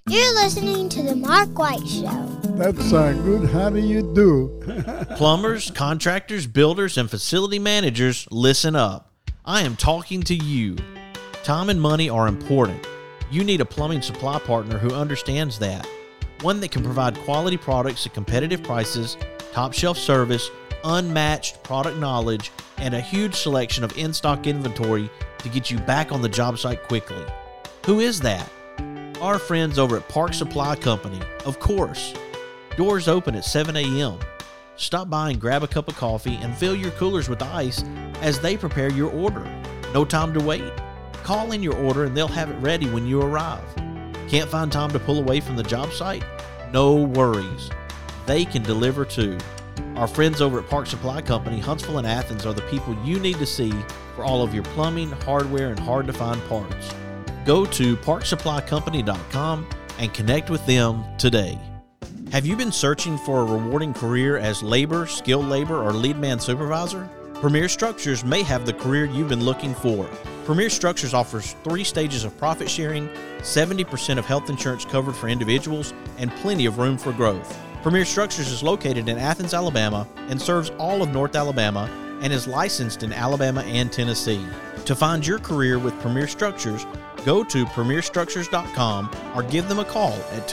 You're listening to The Mark White Show. That's good. How do you do? Plumbers, contractors, builders, and facility managers, listen up. I am talking to you. Time and money are important. You need a plumbing supply partner who understands that. One that can provide quality products at competitive prices, top shelf service, unmatched product knowledge, and a huge selection of in-stock inventory to get you back on the job site quickly. Who is that? Our friends over at Park Supply Company, of course. Doors open at 7 a.m. Stop by and grab a cup of coffee and fill your coolers with ice as they prepare your order. No time to wait. Call in your order and they'll have it ready when you arrive. Can't find time to pull away from the job site? No worries. They can deliver too. Our friends over at Park Supply Company, Huntsville and Athens are the people you need to see for all of your plumbing, hardware, and hard-to-find parts. Go to parksupplycompany.com and connect with them today. Have you been searching for a rewarding career as labor, skilled labor, or lead man supervisor? Premier Structures may have the career you've been looking for. Premier Structures offers 3 stages of profit sharing, 70% of health insurance covered for individuals, and plenty of room for growth. Premier Structures is located in Athens, Alabama, and serves all of North Alabama, and is licensed in Alabama and Tennessee. To find your career with Premier Structures, go to premierstructures.com or give them a call at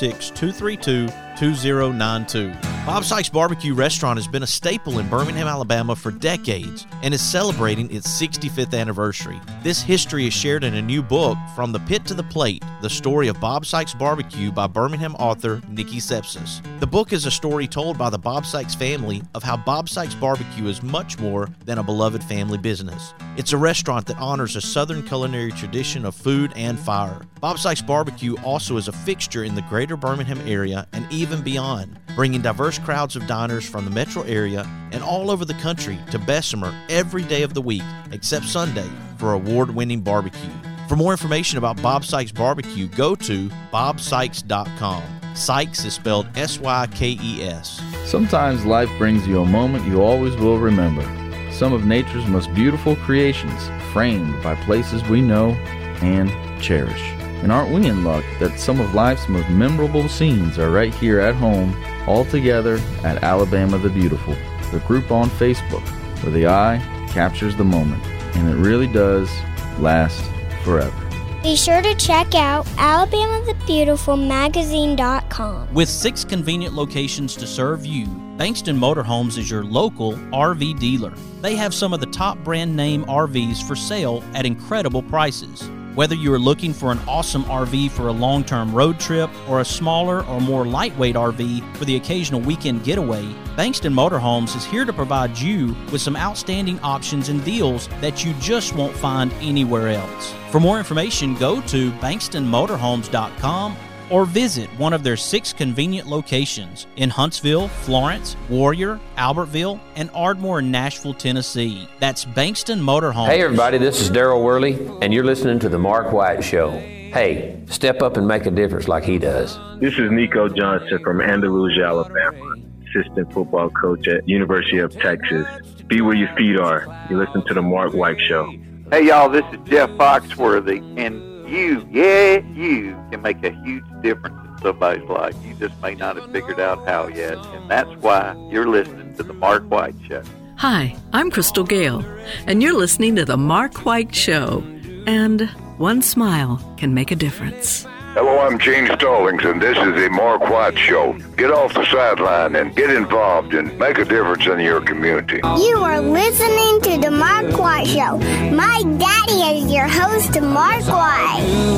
256-232-2092. Bob Sykes Barbecue Restaurant has been a staple in Birmingham, Alabama for decades and is celebrating its 65th anniversary. This history is shared in a new book, From the Pit to the Plate, The Story of Bob Sykes Barbecue by Birmingham author Nikki Sepsis. The book is a story told by the Bob Sykes family of how Bob Sykes Barbecue is much more than a beloved family business. It's a restaurant that honors a Southern culinary tradition of food and fire. Bob Sykes Barbecue also is a fixture in the greater Birmingham area and even beyond, bringing diverse crowds of diners from the metro area and all over the country to Bessemer every day of the week except Sunday for award-winning barbecue. For more information about Bob Sykes Barbecue, go to bobsykes.com. Sykes is spelled S-Y-K-E-S. Sometimes life brings you a moment you always will remember. Some of nature's most beautiful creations, framed by places we know and cherish. And aren't we in luck that some of life's most memorable scenes are right here at home, all together at Alabama the Beautiful, the group on Facebook, where the eye captures the moment, and it really does last forever. Be sure to check out alabamathebeautifulmagazine.com. With 6 convenient locations to serve you, Bankston Motorhomes is your local RV dealer. They have some of the top brand name RVs for sale at incredible prices. Whether you are looking for an awesome RV for a long-term road trip or a smaller or more lightweight RV for the occasional weekend getaway, Bankston Motorhomes is here to provide you with some outstanding options and deals that you just won't find anywhere else. For more information, go to bankstonmotorhomes.com or visit one of their 6 convenient locations in Huntsville, Florence, Warrior, Albertville, and Ardmore, Nashville, Tennessee. That's Bankston Motorhomes. Hey everybody, this is Daryl Worley, and you're listening to The Mark White Show. Hey, step up and make a difference like he does. This is Nico Johnson from Andalusia, Alabama, assistant football coach at University of Texas. Be where your feet are. You listen to The Mark White Show. Hey y'all, this is Jeff Foxworthy, and you can make a huge difference in somebody's life. You just may not have figured out how yet, and that's why you're listening to The Mark White Show. Hi, I'm Crystal Gale, and you're listening to The Mark White Show. And one smile can make a difference. Hello, I'm Gene Stallings, and this is The Mark White Show. Get off the sideline and get involved and make a difference in your community. You are listening to The Mark White Show. My daddy is your host, Mark White.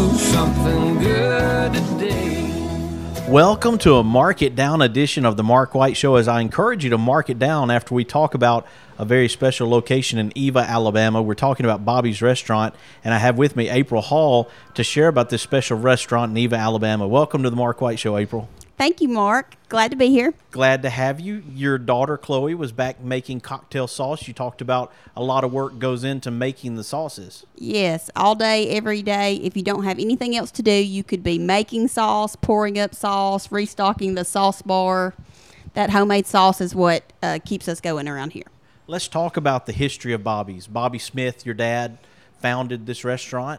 Welcome to a Mark It Down edition of the Mark White Show, as I encourage you to mark it down after we talk about a very special location in Eva, Alabama. We're talking about Bobby's Restaurant, and I have with me April Hall to share about this special restaurant in Eva, Alabama. Welcome to the Mark White Show, April. Thank you, Mark. Glad to be here. Glad to have you. Your daughter, Chloe, was back making cocktail sauce. You talked about a lot of work goes into making the sauces. Yes, all day, every day. If you don't have anything else to do, you could be making sauce, pouring up sauce, restocking the sauce bar. That homemade sauce is what keeps us going around here. Let's talk about the history of Bobby's. Bobby Smith, your dad, founded this restaurant.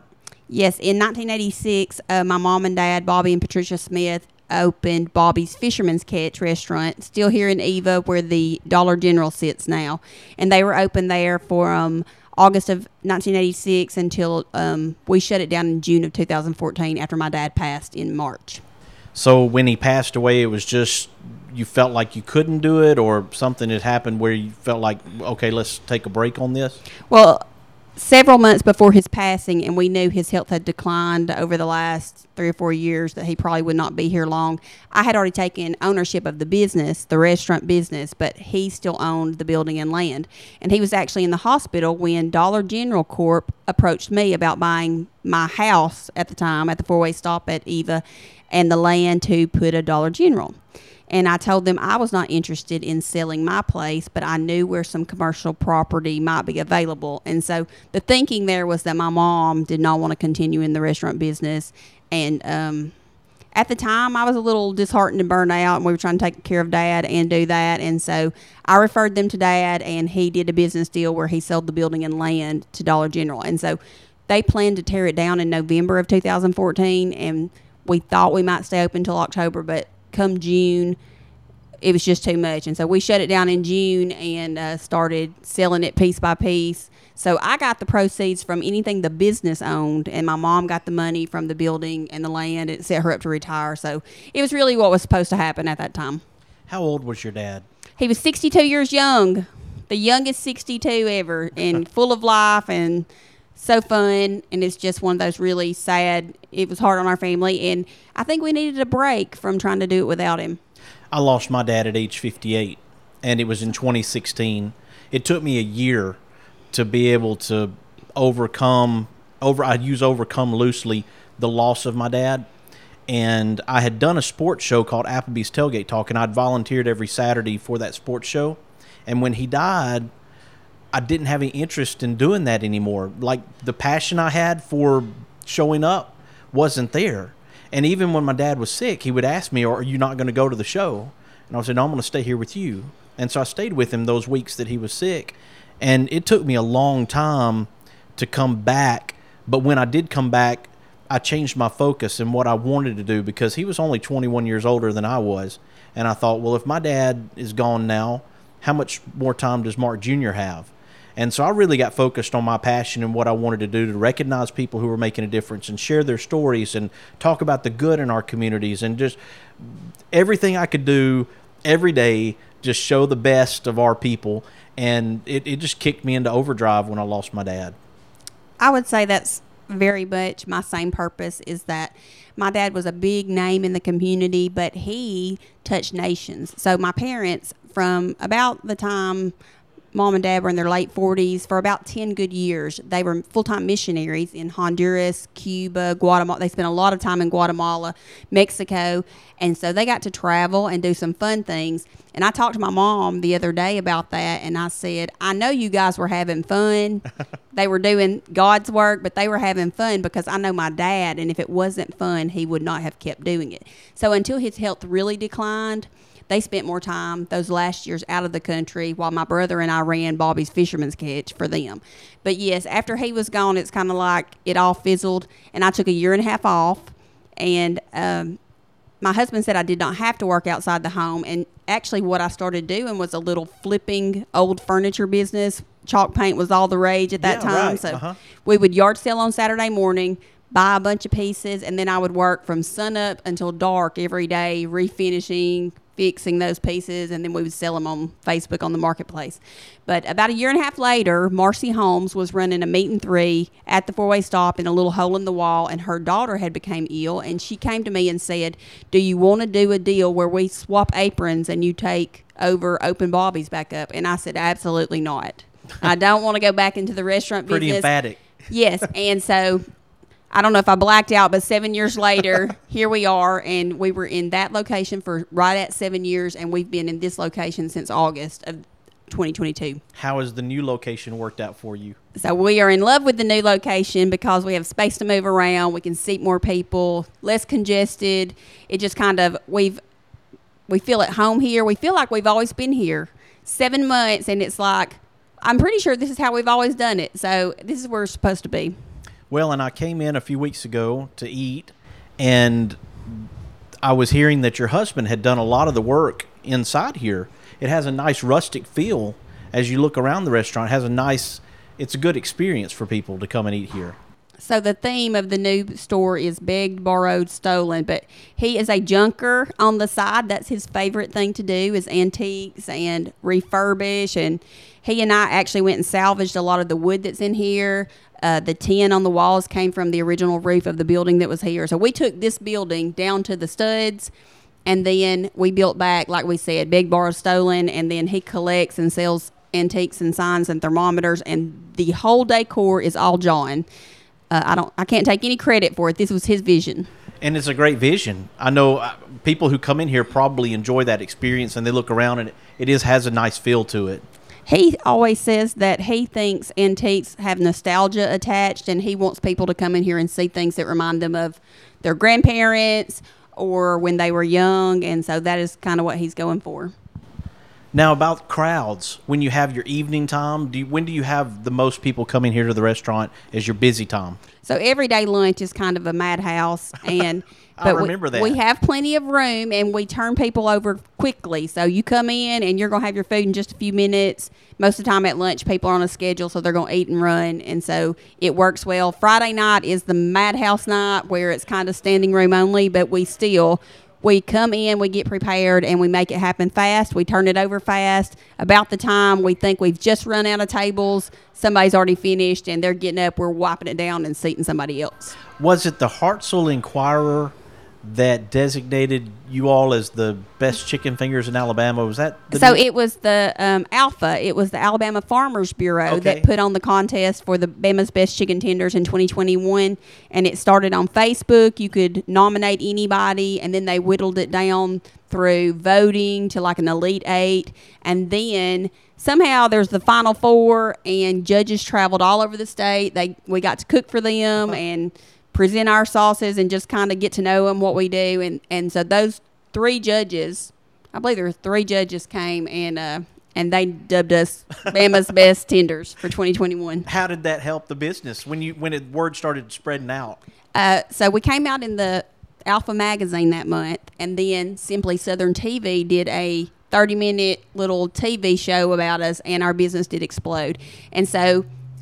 Yes, in 1986, my mom and dad, Bobby and Patricia Smith, opened Bobby's Fisherman's Catch restaurant, still here in Eva, where the Dollar General sits now. And they were open there for August of 1986 until we shut it down in June of 2014 after my dad passed in March. So when he passed away, it was just you felt like you couldn't do it, or something had happened where you felt like, okay, let's take a break on this? Well, several months before his passing, and we knew his health had declined over the last 3 or 4 years, that he probably would not be here long. I had already taken ownership of the business, the restaurant business, but he still owned the building and land. And he was actually in the hospital when Dollar General Corp approached me about buying my house at the time at the four-way stop at Eva and the land to put a Dollar General. And I told them I was not interested in selling my place, but I knew where some commercial property might be available. And so the thinking there was that my mom did not want to continue in the restaurant business. And at the time, I was a little disheartened and burned out, and we were trying to take care of Dad and do that. And so I referred them to Dad, and he did a business deal where he sold the building and land to Dollar General. And so they planned to tear it down in November of 2014, and we thought we might stay open until October, but come June, it was just too much. And so we shut it down in June and started selling it piece by piece. So I got the proceeds from anything the business owned, and my mom got the money from the building and the land. It set her up to retire. So it was really what was supposed to happen at that time. How old was your dad? He was 62 years young, the youngest 62 ever, and full of life and so fun. And it's just one of those really sad, it was hard on our family, and I think we needed a break from trying to do it without him. I lost my dad at age 58, and it was in 2016. It took me a year to be able to overcome loosely the loss of my dad. And I had done a sports show called Applebee's Tailgate Talk, and I'd volunteered every Saturday for that sports show. And when he died, I didn't have any interest in doing that anymore. Like, the passion I had for showing up wasn't there. And even when my dad was sick, he would ask me, are you not going to go to the show? And I would say, no, I'm going to stay here with you. And so I stayed with him those weeks that he was sick. And it took me a long time to come back. But when I did come back, I changed my focus and what I wanted to do, because he was only 21 years older than I was. And I thought, well, if my dad is gone now, how much more time does Mark Jr. have? And so I really got focused on my passion and what I wanted to do to recognize people who were making a difference and share their stories and talk about the good in our communities, and just everything I could do every day, just show the best of our people. And it just kicked me into overdrive when I lost my dad. I would say that's very much my same purpose, is that my dad was a big name in the community, but he touched nations. So my parents, from about the time Mom and Dad were in their late 40s, for about 10 good years, they were full-time missionaries in Honduras, Cuba, Guatemala. They spent a lot of time in Guatemala, Mexico, and so they got to travel and do some fun things. And I talked to my mom the other day about that, and I said, I know you guys were having fun. They were doing God's work, but they were having fun, because I know my dad, and if it wasn't fun, he would not have kept doing it. So until his health really declined, they spent more time those last years out of the country, while my brother and I ran Bobby's Fisherman's Catch for them. But yes, after he was gone, it's kind of like it all fizzled, and I took a year and a half off. And my husband said I did not have to work outside the home. And actually what I started doing was a little flipping old furniture business. Chalk paint was all the rage at that time. Right. So we would yard sale on Saturday morning, buy a bunch of pieces, and then I would work from sunup until dark every day, refinishing, fixing those pieces, and then we would sell them on Facebook on the marketplace. But about a year and a half later, Marcy Holmes was running a meet and three at the four-way stop in a little hole in the wall, and her daughter had become ill, and she came to me and said, do you want to do a deal where we swap aprons and you take over Open Bobby's back up? And I said, absolutely not. I don't want to go back into the restaurant business. Pretty emphatic. Yes, and so I don't know if I blacked out, but 7 years later, here we are, and we were in that location for right at 7 years, and we've been in this location since August of 2022. How has the new location worked out for you? So we are in love with the new location because we have space to move around. We can seat more people, less congested. It just kind of, we feel at home here. We feel like we've always been here. 7 months, and it's like, I'm pretty sure this is how we've always done it. So this is where we're supposed to be. Well, and I came in a few weeks ago to eat, and I was hearing that your husband had done a lot of the work inside here. It has a nice rustic feel as you look around the restaurant. It's a good experience for people to come and eat here. So the theme of the new store is begged, borrowed, stolen, but he is a junker on the side. That's his favorite thing to do is antiques and refurbish, and he and I actually went and salvaged a lot of the wood that's in here. The tin on the walls came from the original roof of the building that was here. So we took this building down to the studs, and then we built back, like we said, begged, borrowed, stolen, and then he collects and sells antiques and signs and thermometers, and the whole decor is all John. I can't take any credit for it. This was his vision. And it's a great vision. I know people who come in here probably enjoy that experience, and they look around and it has a nice feel to it. He always says that he thinks antiques have nostalgia attached, and he wants people to come in here and see things that remind them of their grandparents or when they were young, and so that is kind of what he's going for. Now, about crowds, when you have your evening time, when do you have the most people coming here to the restaurant as your busy time? So everyday lunch is kind of a madhouse, and I remember that. We have plenty of room, and we turn people over quickly. So you come in, and you're going to have your food in just a few minutes. Most of the time at lunch, people are on a schedule, so they're going to eat and run, and so it works well. Friday night is the madhouse night where it's kind of standing room only, but we come in, we get prepared, and we make it happen fast. We turn it over fast. About the time we think we've just run out of tables, somebody's already finished, and they're getting up. We're wiping it down and seating somebody else. Was it the Hartselle Inquirer that designated you all as the best chicken fingers in Alabama? Was that it was the Alpha. It was the Alabama Farmers Bureau that put on the contest for the Bama's Best Chicken Tenders in 2021, and it started on Facebook. You could nominate anybody, and then they whittled it down through voting to like an Elite 8, and then somehow there's the Final Four, and judges traveled all over the state. We got to cook for them and present our sauces and just kind of get to know them, what we do. And so those 3 judges, I believe there were 3 judges came, and they dubbed us Bama's Best Tenders for 2021. How did that help the business when word started spreading out? So we came out in the Alpha magazine that month, and then Simply Southern TV did a 30-minute little TV show about us, and our business did explode. And so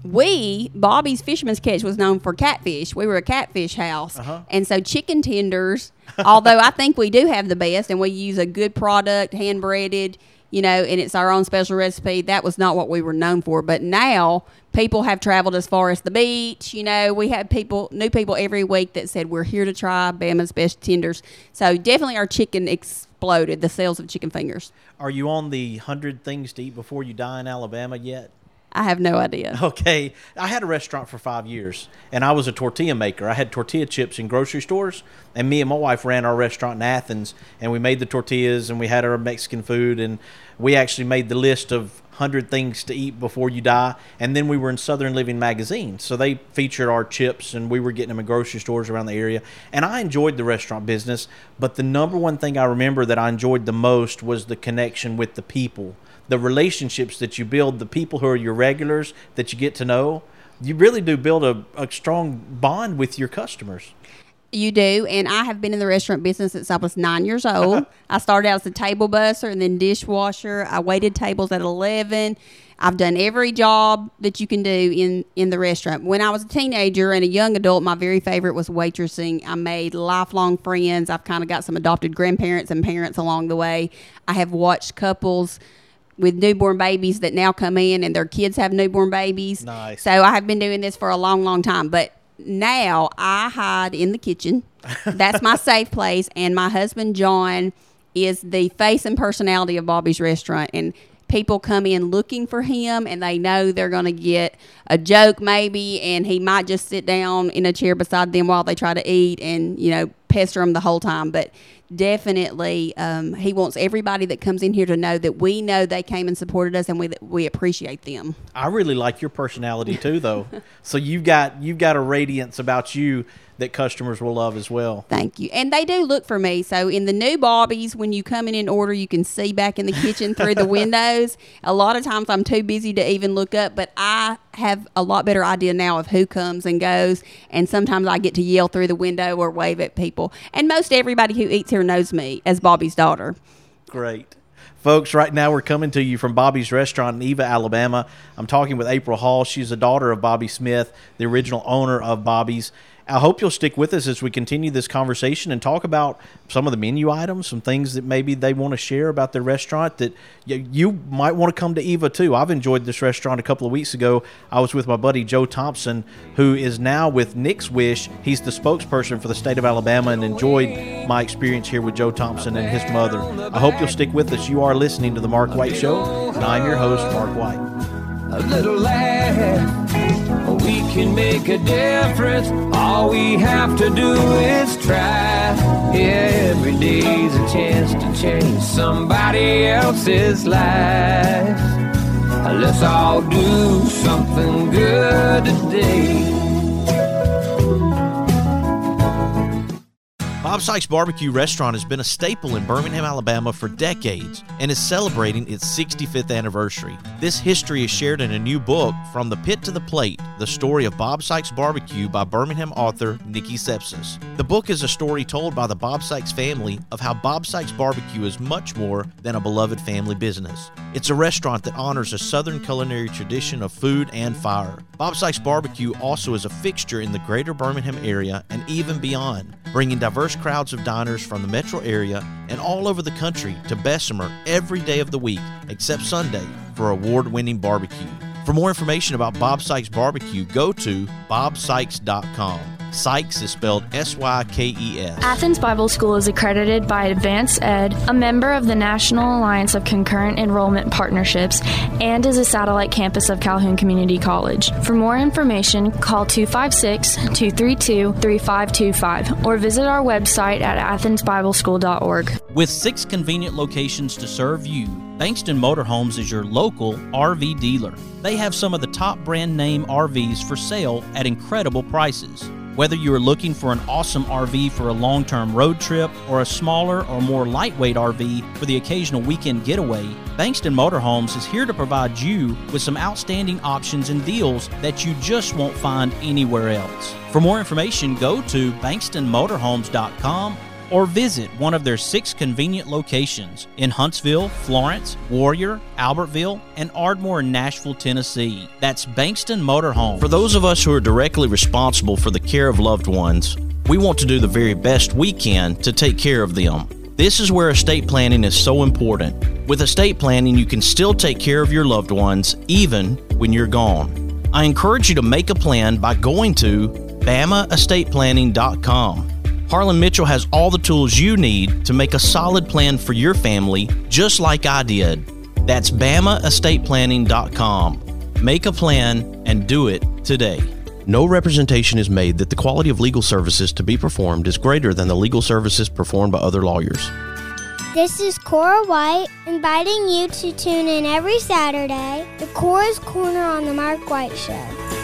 Bobby's Fisherman's Catch was known for catfish. We were a catfish house. And so chicken tenders, although I think we do have the best and we use a good product, hand breaded, and it's our own special recipe, that was not what we were known for. But now people have traveled as far as the beach. We have new people every week that said, we're here to try Bama's Best Tenders. So definitely our chicken exploded, the sales of chicken fingers. Are you on the 100 Things to Eat Before You Die in Alabama yet? I have no idea. Okay. I had a restaurant for 5 years, and I was a tortilla maker. I had tortilla chips in grocery stores, and me and my wife ran our restaurant in Athens, and we made the tortillas, and we had our Mexican food, and we actually made the list of 100 Things to Eat Before You Die, and then we were in Southern Living magazine, so they featured our chips, and we were getting them in grocery stores around the area, and I enjoyed the restaurant business, but the number one thing I remember that I enjoyed the most was the connection with the people. The relationships that you build, the people who are your regulars that you get to know, you really do build a strong bond with your customers. You do, and I have been in the restaurant business since I was 9 years old. I started out as a table busser and then dishwasher. I waited tables at 11. I've done every job that you can do in the restaurant. When I was a teenager and a young adult, my very favorite was waitressing. I made lifelong friends. I've kind of got some adopted grandparents and parents along the way. I have watched couples with newborn babies that now come in and their kids have newborn babies. Nice. So I have been doing this for a long, long time. But now I hide in the kitchen. That's my safe place. And my husband, John, is the face and personality of Bobby's Restaurant. And people come in looking for him, and they know they're going to get a joke maybe, and he might just sit down in a chair beside them while they try to eat and, pester them the whole time, but definitely he wants everybody that comes in here to know that we know they came and supported us, and we appreciate them. I really like your personality too, though. So you've got a radiance about you that customers will love as well. Thank you. And they do look for me. So in the new Bobby's, when you come in and order, you can see back in the kitchen through the windows. A lot of times I'm too busy to even look up, but I have a lot better idea now of who comes and goes. And sometimes I get to yell through the window or wave at people. And most everybody who eats here knows me as Bobby's daughter. Great. Folks, right now we're coming to you from Bobby's Restaurant in Eva, Alabama. I'm talking with April Hall. She's a daughter of Bobby Smith, the original owner of Bobby's. I hope you'll stick with us as we continue this conversation and talk about some of the menu items, some things that maybe they want to share about their restaurant that you might want to come to Eva too. I've enjoyed this restaurant. A couple of weeks ago, I was with my buddy Joe Thompson, who is now with Nick's Wish. He's the spokesperson for the state of Alabama, and enjoyed my experience here with Joe Thompson and his mother. I hope you'll stick with us. You are listening to The Mark White Show, and I'm your host, Mark White. A little laugh, we can make a difference. All we have to do is try. Yeah, every day's a chance to change somebody else's life. Let's all do something good today. Bob Sykes Barbecue Restaurant has been a staple in Birmingham, Alabama for decades and is celebrating its 65th anniversary. This history is shared in a new book, From the Pit to the Plate, The Story of Bob Sykes Barbecue by Birmingham author Nikki Sepsis. The book is a story told by the Bob Sykes family of how Bob Sykes Barbecue is much more than a beloved family business. It's a restaurant that honors a Southern culinary tradition of food and fire. Bob Sykes Barbecue also is a fixture in the greater Birmingham area and even beyond, bringing diverse crowds of diners from the metro area and all over the country to Bessemer every day of the week except Sunday for award-winning barbecue. For more information about Bob Sykes Barbecue, go to bobsykes.com. Sykes is spelled S-Y-K-E-S. Athens Bible School is accredited by Advance Ed, a member of the National Alliance of Concurrent Enrollment Partnerships, and is a satellite campus of Calhoun Community College. For more information, call 256-232-3525 or visit our website at athensbibleschool.org. With 6 convenient locations to serve you, Bankston Motorhomes is your local RV dealer. They have some of the top brand name RVs for sale at incredible prices. Whether you are looking for an awesome RV for a long-term road trip or a smaller or more lightweight RV for the occasional weekend getaway, Bankston Motorhomes is here to provide you with some outstanding options and deals that you just won't find anywhere else. For more information, go to bankstonmotorhomes.com or visit one of their 6 convenient locations in Huntsville, Florence, Warrior, Albertville, and Ardmore in Nashville, Tennessee. That's Bankston Motorhome. For those of us who are directly responsible for the care of loved ones, we want to do the very best we can to take care of them. This is where estate planning is so important. With estate planning, you can still take care of your loved ones even when you're gone. I encourage you to make a plan by going to BamaEstatePlanning.com. Harlan Mitchell has all the tools you need to make a solid plan for your family, just like I did. That's BamaEstatePlanning.com. Make a plan and do it today. No representation is made that the quality of legal services to be performed is greater than the legal services performed by other lawyers. This is Cora White, inviting you to tune in every Saturday to Cora's Corner on The Mark White Show.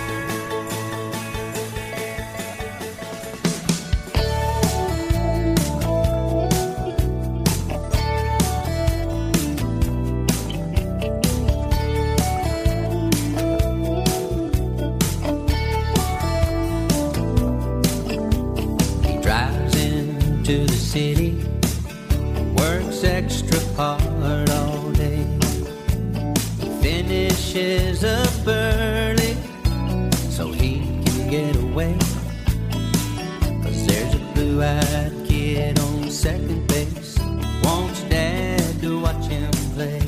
To the city, works extra hard all day, finishes up early so he can get away, 'cause there's a blue-eyed kid on second base, wants dad to watch him play,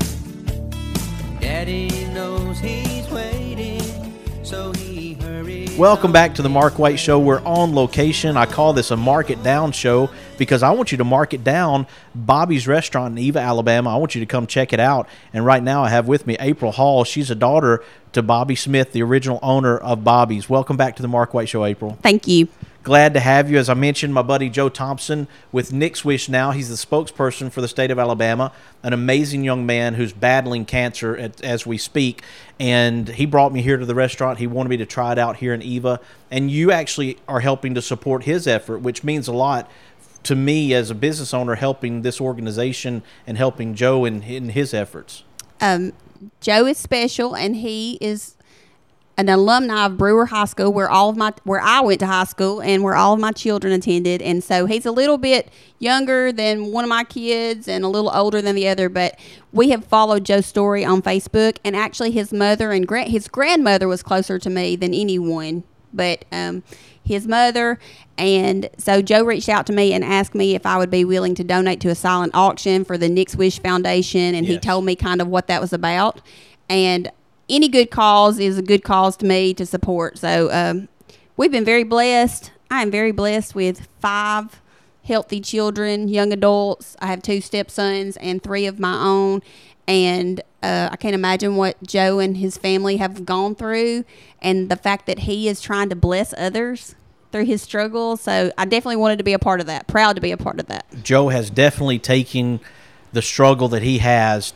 daddy knows he's waiting, so Welcome back to the Mark White Show. We're on location. I call this a Mark It Down show because I want you to mark it down. Bobby's Restaurant in Eva, Alabama. I want you to come check it out. And right now I have with me April Hall. She's a daughter to Bobby Smith, the original owner of Bobby's. Welcome back to the Mark White Show, April. Thank you. Glad to have you. As I mentioned, my buddy Joe Thompson with Nick's Wish now. He's the spokesperson for the state of Alabama, an amazing young man who's battling cancer as we speak. And he brought me here to the restaurant. He wanted me to try it out here in Eva. And you actually are helping to support his effort, which means a lot to me as a business owner, helping this organization and helping Joe in his efforts. Joe is special, and he is an alumni of Brewer High School, where I went to high school and where all of my children attended. And so he's a little bit younger than one of my kids and a little older than the other, but we have followed Joe's story on Facebook, and actually his mother and his grandmother was closer to me than anyone, but his mother. And so Joe reached out to me and asked me if I would be willing to donate to a silent auction for the Nick's Wish Foundation, and he told me kind of what that was about. And any good cause is a good cause to me to support. So we've been very blessed. I am very blessed with 5 healthy children, young adults. I have 2 stepsons and 3 of my own. And I can't imagine what Joe and his family have gone through, and the fact that he is trying to bless others through his struggle. So I definitely wanted to be a part of that. Proud to be a part of that. Joe has definitely taken the struggle he has,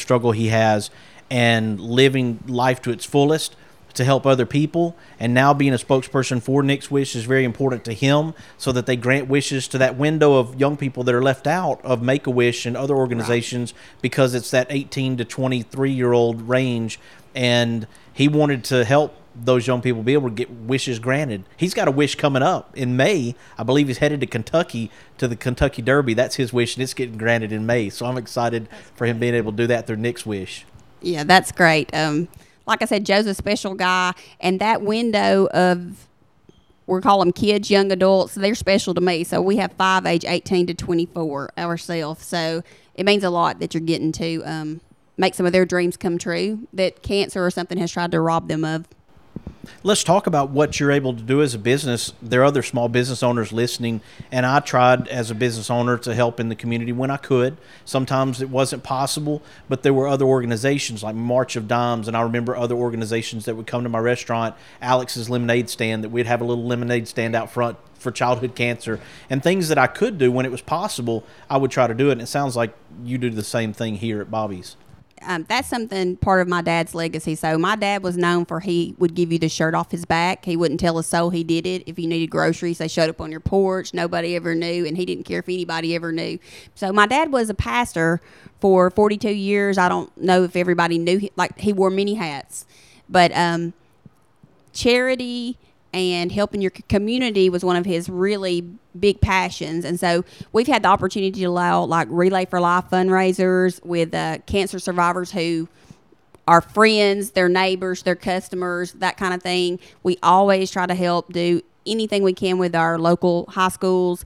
and living life to its fullest to help other people. And now being a spokesperson for Nick's Wish is very important to him, so that they grant wishes to that window of young people that are left out of Make-A-Wish and other organizations, because it's that 18 to 23-year-old range. And he wanted to help those young people be able to get wishes granted. He's got a wish coming up in May. I believe he's headed to Kentucky to the Kentucky Derby. That's his wish, and it's getting granted in May. So I'm excited for him being able to do that through Nick's Wish. Yeah, that's great. Like I said, Joe's a special guy, and that window of, we call them kids, young adults, they're special to me. So we have 5 age 18 to 24 ourselves. So it means a lot that you're getting to make some of their dreams come true that cancer or something has tried to rob them of. Let's talk about what you're able to do as a business. There are other small business owners listening, and I tried as a business owner to help in the community when I could. Sometimes it wasn't possible, but there were other organizations like March of Dimes, and I remember other organizations that would come to my restaurant, Alex's Lemonade Stand, that we'd have a little lemonade stand out front for childhood cancer, and things that I could do when it was possible, I would try to do it. And it sounds like you do the same thing here at Bobby's. That's something part of my dad's legacy. So my dad was known for, he would give you the shirt off his back. He wouldn't tell a soul he did it. If you needed groceries, they showed up on your porch. Nobody ever knew, and he didn't care if anybody ever knew. So my dad was a pastor for 42 years. I don't know if everybody knew. He wore many hats. But charity and helping your community was one of his really big passions. And so we've had the opportunity to allow Relay for Life fundraisers with cancer survivors who are friends, their neighbors, their customers, that kind of thing. We always try to help do anything we can with our local high schools.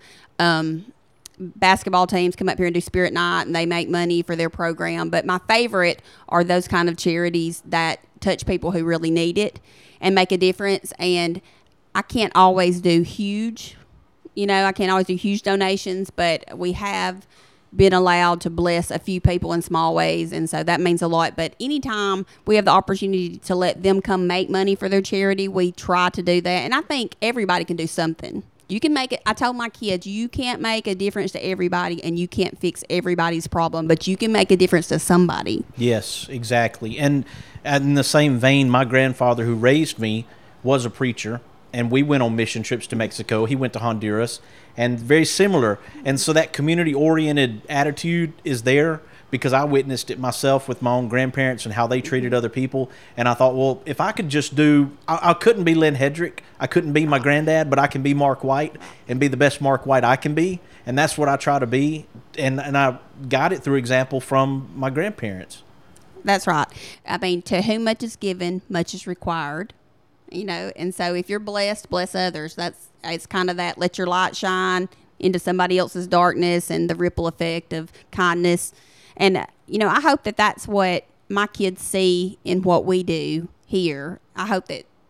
Basketball teams come up here and do Spirit Night, and they make money for their program. But my favorite are those kind of charities that touch people who really need it and make a difference. And I can't always do huge, I can't always do huge donations, but we have been allowed to bless a few people in small ways, and so that means a lot. But anytime we have the opportunity to let them come make money for their charity, we try to do that. And I think everybody can do something. You can make it. I told my kids, you can't make a difference to everybody, and you can't fix everybody's problem, but you can make a difference to somebody. Yes, exactly. And in the same vein, my grandfather who raised me was a preacher, and we went on mission trips to Mexico. He went to Honduras, and very similar. And so that community-oriented attitude is there, because I witnessed it myself with my own grandparents and how they treated other people. And I thought, well, if I could just I couldn't be Len Hedrick. I couldn't be my granddad, but I can be Mark White and be the best Mark White I can be. And that's what I try to be. And I got it through example from my grandparents. That's right. I mean, to whom much is given, much is required. And so if you're blessed, bless others. It's kind of that, let your light shine into somebody else's darkness, and the ripple effect of kindness. And, I hope that that's what my kids see in what we do here. I hope that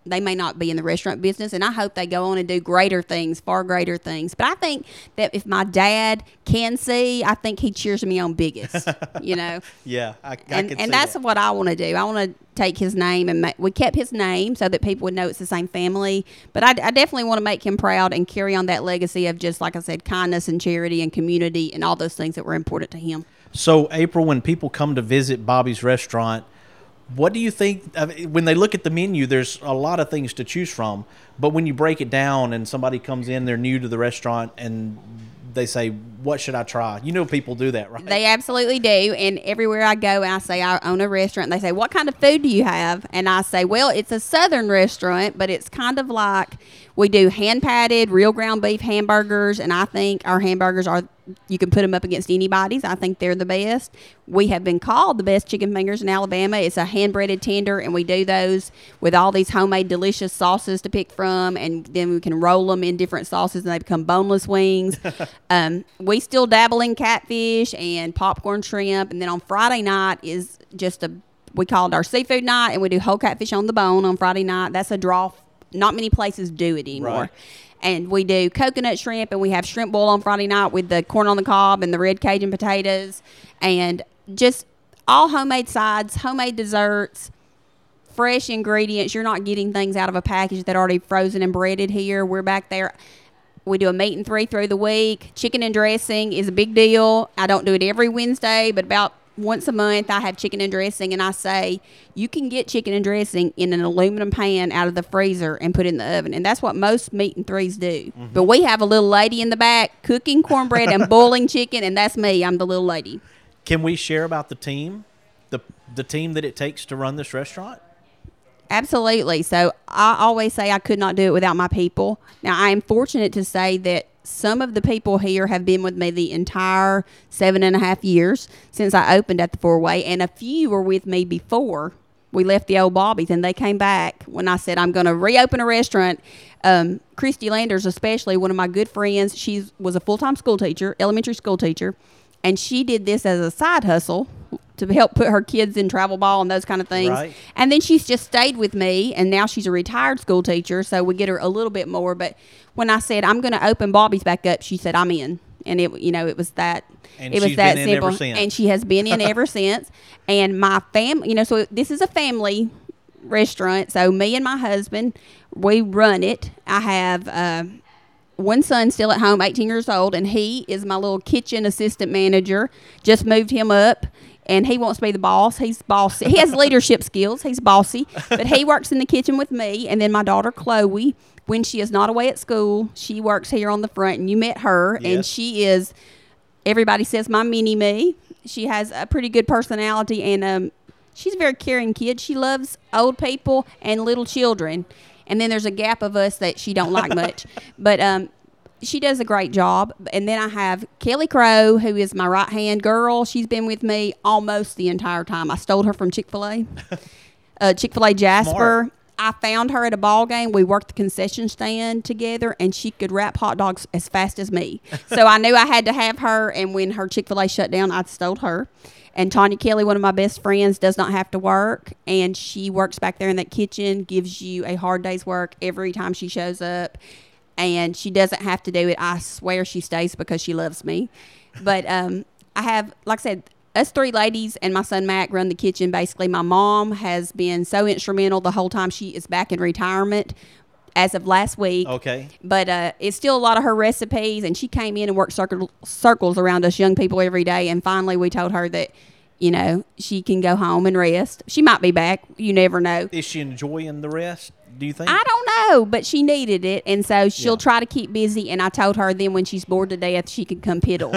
they may not be in the restaurant business, and I hope they go on and do greater things, far greater things. But I think that if my dad can see, I think he cheers me on biggest, you know. Yeah, I and can see that's that. what I want to do. I want to take his name, and we kept his name so that people would know it's the same family. But I definitely want to make him proud and carry on that legacy of, just like I said, kindness and charity and community and all those things that were important to him. So, April, when people come to visit Bobby's restaurant, what do you think, when they look at the menu, there's a lot of things to choose from, but when you break it down and somebody comes in, they're new to the restaurant, and they say, what should I try? You know, people do that, right? They absolutely do. And everywhere I go and I say I own a restaurant, they say, what kind of food do you have? And I say, well, it's a southern restaurant, but it's kind of like we do hand-patted, real ground beef hamburgers, and I think our hamburgers are, you can put them up against anybody's. I think they're the best. We have been called the best chicken fingers in Alabama. It's a hand-breaded tender, and we do those with all these homemade delicious sauces to pick from, and then we can roll them in different sauces, and they become boneless wings. We still dabble in catfish and popcorn shrimp, and then on Friday night is just we call it our seafood night, and we do whole catfish on the bone on Friday night. That's a draw. Not many places do it anymore. Right. And we do coconut shrimp, and we have shrimp boil on Friday night with the corn on the cob and the red Cajun potatoes, and just all homemade sides, homemade desserts, fresh ingredients. You're not getting things out of a package that are already frozen and breaded here. We're back there. We do a meat and 3 through the week. Chicken and dressing is a big deal. I don't do it every Wednesday, but about once a month I have chicken and dressing, and I say you can get chicken and dressing in an aluminum pan out of the freezer and put it in the oven, and that's what most meat and 3s do. Mm-hmm. But we have a little lady in the back cooking cornbread and boiling chicken, and that's me. I'm the little lady. Can we share about the team, the team that it takes to run this restaurant? Absolutely. So I always say I could not do it without my people. Now, I am fortunate to say that some of the people here have been with me the entire 7.5 years since I opened at the Four-Way, and a few were with me before we left the old Bobby's, and they came back when I said I'm going to reopen a restaurant. Christy Landers, especially, one of my good friends, she was a full-time school teacher, elementary school teacher, and she did this as a side hustle to help put her kids in travel ball and those kind of things. Right. And then she's just stayed with me, and now she's a retired school teacher, so we get her a little bit more. But when I said I'm going to open Bobby's back up, she said I'm in. And it was that. And it was she's that been in simple. ever since. And she has been in ever since. And my family, so this is a family restaurant. So me and my husband, we run it. I have one son still at home, 18 years old, and he is my little kitchen assistant manager. Just moved him up, and he wants to be the boss. He's bossy. He has leadership skills. He's bossy, but he works in the kitchen with me. And then my daughter, Chloe, when she is not away at school, she works here on the front, and you met her, Yes. and she is, everybody says, my mini-me. She has a pretty good personality, and she's a very caring kid. She loves old people and little children. And then there's a gap of us that she don't like much. But she does a great job. And then I have Kelly Crow, who is my right-hand girl. She's been with me almost the entire time. I stole her from Chick-fil-A. Chick-fil-A Jasper. Smart. I found her at a ball game. We worked the concession stand together, and she could wrap hot dogs as fast as me. So I knew I had to have her, and when her Chick-fil-A shut down, I stole her. And Tanya Kelly, one of my best friends, does not have to work, and she works back there in that kitchen, gives you a hard day's work every time she shows up, and she doesn't have to do it. I swear she stays because she loves me. But I have, like I said, us 3 ladies and my son Mac run the kitchen. Basically, my mom has been so instrumental the whole time. She is back in retirement as of last week. Okay. But it's still a lot of her recipes, and she came in and worked circles around us young people every day, and finally we told her that, she can go home and rest. She might be back. You never know. Is she enjoying the rest, do you think? I don't know, but she needed it, and so she'll try to keep busy, and I told her then when she's bored to death, she can come piddle.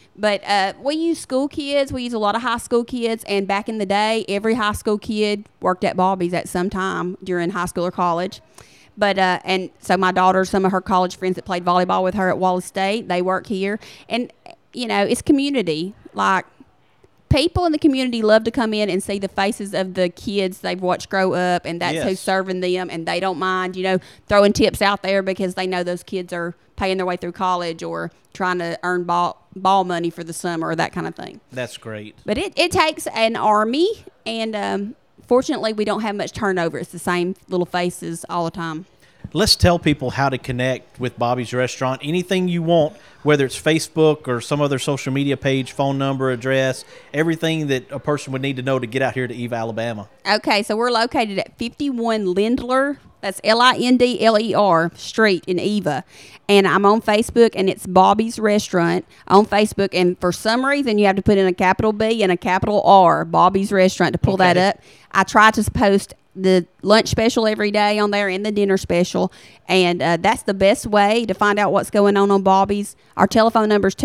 But we use school kids. We use a lot of high school kids, and back in the day, every high school kid worked at Bobby's at some time during high school or college. But and so my daughter, some of her college friends that played volleyball with her at Wallace State, they work here. And, it's community. Like, people in the community love to come in and see the faces of the kids they've watched grow up, and that's who's serving them, and they don't mind, throwing tips out there because they know those kids are paying their way through college or trying to earn ball money for the summer or that kind of thing. That's great. But it takes an army and fortunately, we don't have much turnover. It's the same little faces all the time. Let's tell people how to connect with Bobby's Restaurant. Anything you want, whether it's Facebook or some other social media page, phone number, address, everything that a person would need to know to get out here to Eva, Alabama. Okay, so we're located at 51 Lindler. That's Lindler Street in Eva. And I'm on Facebook, and it's Bobby's Restaurant on Facebook. And for some reason, you have to put in a capital B and a capital R, Bobby's Restaurant, to pull that up. I try to post the lunch special every day on there and the dinner special. And that's the best way to find out what's going on Bobby's. Our telephone number is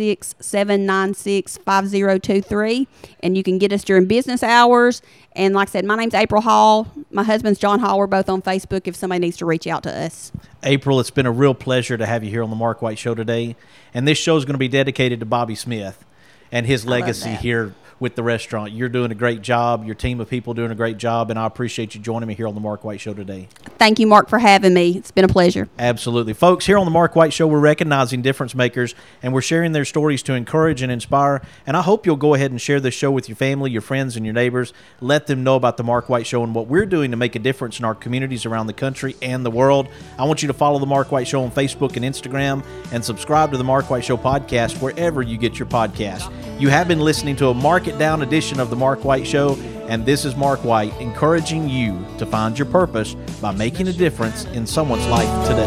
256-796-5023. And you can get us during business hours. And like I said, my name's April Hall. My husband's John Hall. We're both on Facebook if somebody needs to reach out to us. April, it's been a real pleasure to have you here on the Mark White Show today. And this show is going to be dedicated to Bobby Smith and his legacy here with the restaurant. You're doing a great job. Your team of people doing a great job, and I appreciate you joining me here on the Mark White Show today. Thank you, Mark, for having me. It's been a pleasure. Absolutely. Folks, here on the Mark White Show, we're recognizing difference makers, and we're sharing their stories to encourage and inspire, and I hope you'll go ahead and share this show with your family, your friends, and your neighbors. Let them know about the Mark White Show and what we're doing to make a difference in our communities around the country and the world. I want you to follow the Mark White Show on Facebook and Instagram, and subscribe to the Mark White Show podcast wherever you get your podcasts. You have been listening to a Mark It Down edition of the Mark White Show, and this is Mark White encouraging you to find your purpose by making a difference in someone's life today.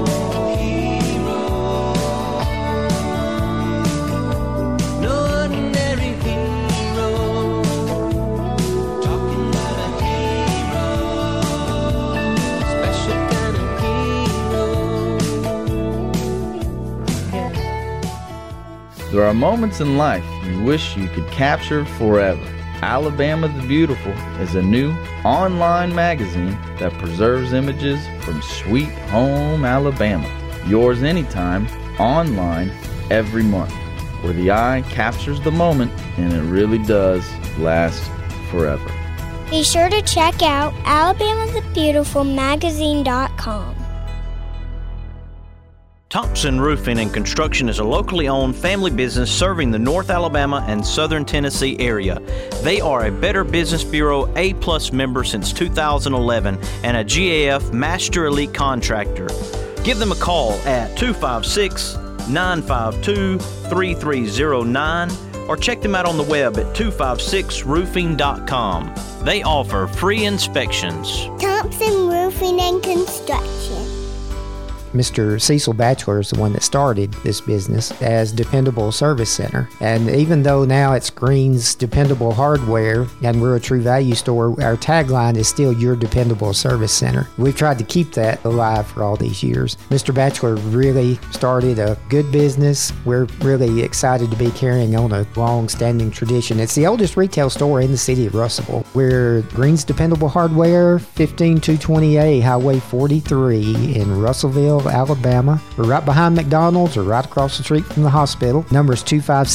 There are moments in life you wish you could capture forever. Alabama the Beautiful is a new online magazine that preserves images from sweet home Alabama. Yours anytime, online, every month, where the eye captures the moment and it really does last forever. Be sure to check out alabamathebeautifulmagazine.com. Thompson Roofing and Construction is a locally owned family business serving the North Alabama and Southern Tennessee area. They are a Better Business Bureau A+ member since 2011 and a GAF Master Elite Contractor. Give them a call at 256-952-3309 or check them out on the web at 256roofing.com. They offer free inspections. Thompson Roofing and Construction. Mr. Cecil Batchelor is the one that started this business as Dependable Service Center. And even though now it's Green's Dependable Hardware and we're a True Value store, our tagline is still Your Dependable Service Center. We've tried to keep that alive for all these years. Mr. Batchelor really started a good business. We're really excited to be carrying on a long-standing tradition. It's the oldest retail store in the city of Russellville. We're Green's Dependable Hardware, 15220A Highway 43 in Russellville, Alabama. We're right behind McDonald's or right across the street from the hospital. Number is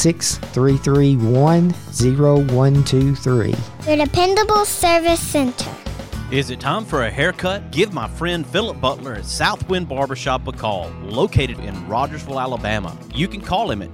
256-331-0123. Your Dependable Service Center. Is it time for a haircut? Give my friend Philip Butler at Southwind Barbershop a call, located in Rogersville, Alabama. You can call him at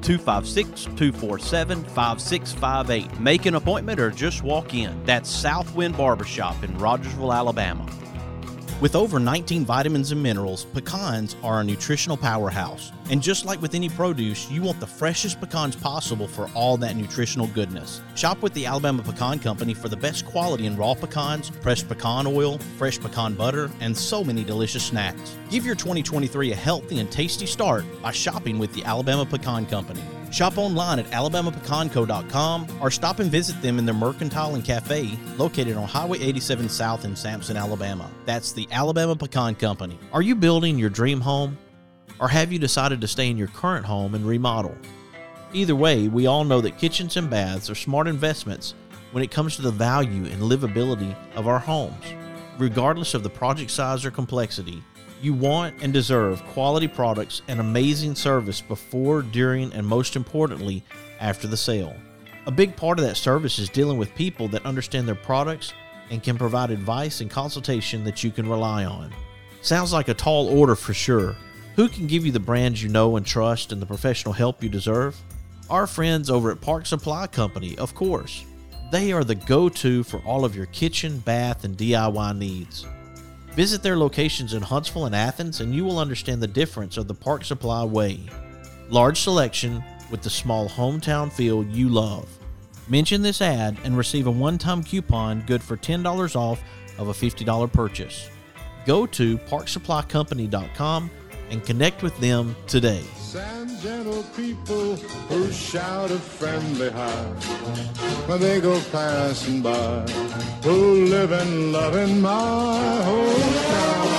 256-247-5658. Make an appointment or just walk in. That's Southwind Barbershop in Rogersville, Alabama. With over 19 vitamins and minerals, pecans are a nutritional powerhouse. And just like with any produce, you want the freshest pecans possible for all that nutritional goodness. Shop with the Alabama Pecan Company for the best quality in raw pecans, pressed pecan oil, fresh pecan butter, and so many delicious snacks. Give your 2023 a healthy and tasty start by shopping with the Alabama Pecan Company. Shop online at alabamapecanco.com or stop and visit them in their Mercantile and Cafe located on Highway 87 South in Sampson, Alabama. That's the Alabama Pecan Company. Are you building your dream home? Or have you decided to stay in your current home and remodel? Either way, we all know that kitchens and baths are smart investments when it comes to the value and livability of our homes. Regardless of the project size or complexity, you want and deserve quality products and amazing service before, during, and most importantly, after the sale. A big part of that service is dealing with people that understand their products and can provide advice and consultation that you can rely on. Sounds like a tall order for sure. Who can give you the brands you know and trust and the professional help you deserve? Our friends over at Park Supply Company, of course. They are the go-to for all of your kitchen, bath, and DIY needs. Visit their locations in Huntsville and Athens, and you will understand the difference of the Park Supply way. Large selection with the small hometown feel you love. Mention this ad and receive a one-time coupon good for $10 off of a $50 purchase. Go to parksupplycompany.com and connect with them today. And gentle people who shout a friendly hi when they go passing by, who live and love in my hometown.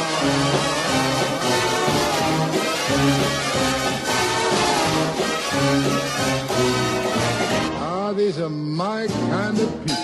These are my kind of people.